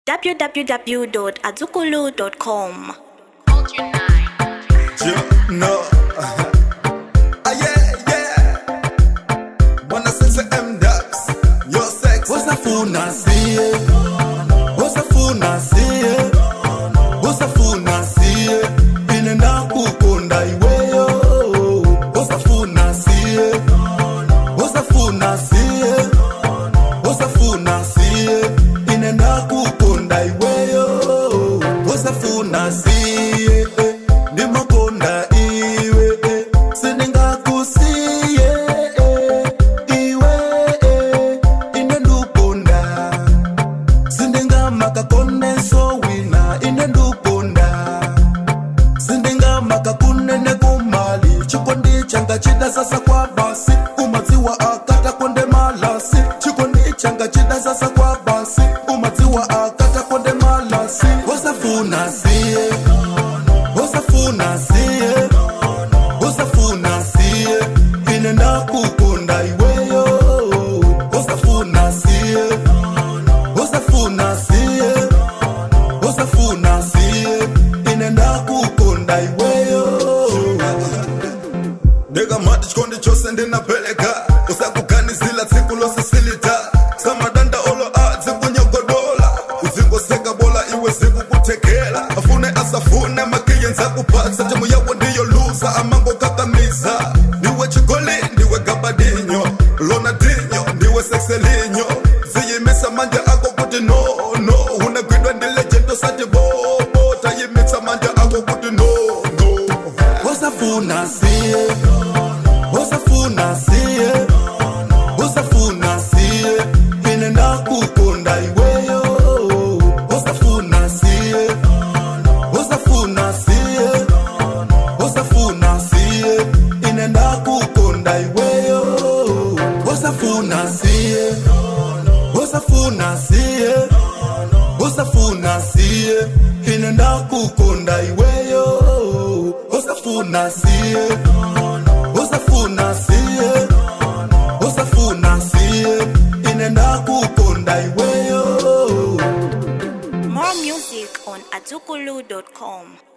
www.azukulu.com. No. Wanna sense M-Dubs. Your sex. Usafuna siye. Usafuna siye. Usafuna siye. Inenda kukonda iweyo. Usafuna siye. Usafuna siye. Usafuna siye. Inenda kukonda iweyo. Usafuna siye. Ndimakonda iwe. Sininga kusiye. Iwe. Inendukonda. Sindinga makakone so wina. Inendukonda. Sindinga makakune nekumali. Chikondi changa chida sasa kwa basi. Umaziwa akata konde malasi. Chikondi changa chida sasa kwa basi. Umaziwa akata konde malasi. Usafuna siye. Usafuna siye. Usafuna siye. Inenda kukonda iweyo. Usafuna siye. Usafuna siye. Usafuna siye. Inenda kukonda iweyo. Nigga mati chikondi chose ndinapeleka. Usakuganizila tsiku losisilita. Samadanda olo zikunyogodola. Uzingoseka bola iwe zikukutekela. Afune asafune makiyenza kupatsa. Timu yawo ndiyo luza amango kakamiza. Niwe chikoli ndiwe gabadinyo. Lonadinho ndiwe sexelinyo. Ziyimisa manje ako kuti no. Unagwidwa ndi legendo sati bobo. Tayimisa manje ako kuti no. Usafuna siye. Usafuna siye. Usafuna siye. Inenda kukonda iweyo. Usafuna siye. Usafuna siye. Usafuna siye. Inenda kukonda iweyo. Usafuna siye. Usafuna siye. Usafuna siye. Inenda kukonda iweyo. Usafuna siye. Usafuna siye. Usafuna siye. Inenda kukonda iweyo. More music on azukulu.com.